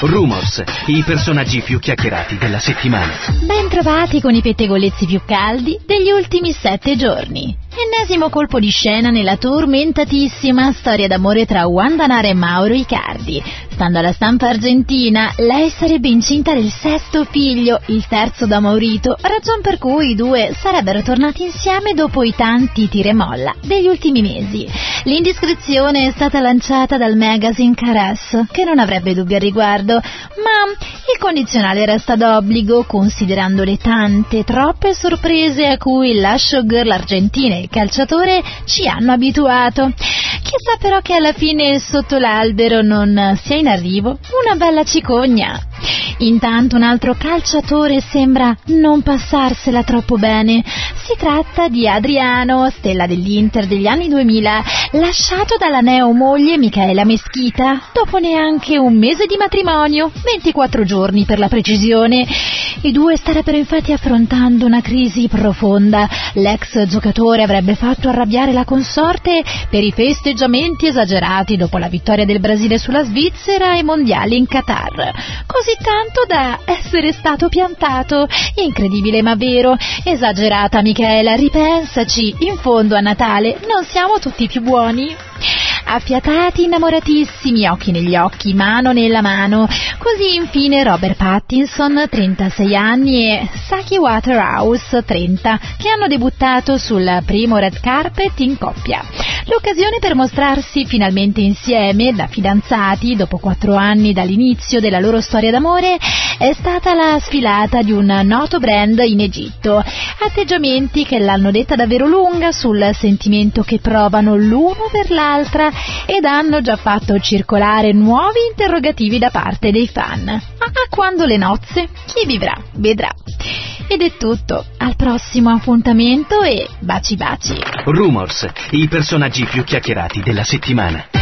Rumors, i personaggi più chiacchierati della settimana. Ben trovati con i pettegolezzi più caldi degli ultimi 7 giorni. Ennesimo colpo di scena nella tormentatissima storia d'amore tra Wandanara e Mauro Icardi. Stando alla stampa argentina, lei sarebbe incinta del 6º figlio, il terzo da Maurito, ragion per cui i due sarebbero tornati insieme dopo i tanti tira e molla degli ultimi mesi. L'indiscrezione è stata lanciata dal magazine Caras, che non avrebbe dubbi al riguardo, ma il condizionale resta d'obbligo considerando le tante, troppe sorprese a cui la showgirl argentina e il calciatore ci hanno abituato. Chissà però che alla fine sotto l'albero non sia in arrivo una bella cicogna. Intanto un altro calciatore sembra non passarsela troppo bene. Si tratta di Adriano, stella dell'Inter degli anni 2000, lasciato dalla neomoglie Micaela Meschita dopo neanche un mese di matrimonio, 24 giorni per la precisione. I due starebbero infatti affrontando una crisi profonda. L'ex giocatore avrebbe fatto arrabbiare la consorte per i festeggiamenti esagerati dopo la vittoria del Brasile sulla Svizzera ai mondiali in Qatar, così tanto da essere stato piantato. Incredibile ma vero. Esagerata Michaela, ripensaci, in fondo a Natale non siamo tutti più buoni? Affiatati, innamoratissimi, occhi negli occhi, mano nella mano. Così infine Robert Pattinson, 36 anni, e Saki Waterhouse, 30, che hanno debuttato sul primo red carpet in coppia. L'occasione per mostrarsi finalmente insieme, da fidanzati, dopo 4 anni dall'inizio della loro storia d'amore, è stata la sfilata di un noto brand in Egitto. Atteggiamenti che l'hanno detta davvero lunga sul sentimento che provano l'uno per l'altra ed hanno già fatto circolare nuovi interrogativi da parte dei fan. A quando le nozze? Chi vivrà? Vedrà. Ed è tutto, al prossimo appuntamento e baci baci. Rumors, i personaggi più chiacchierati della settimana.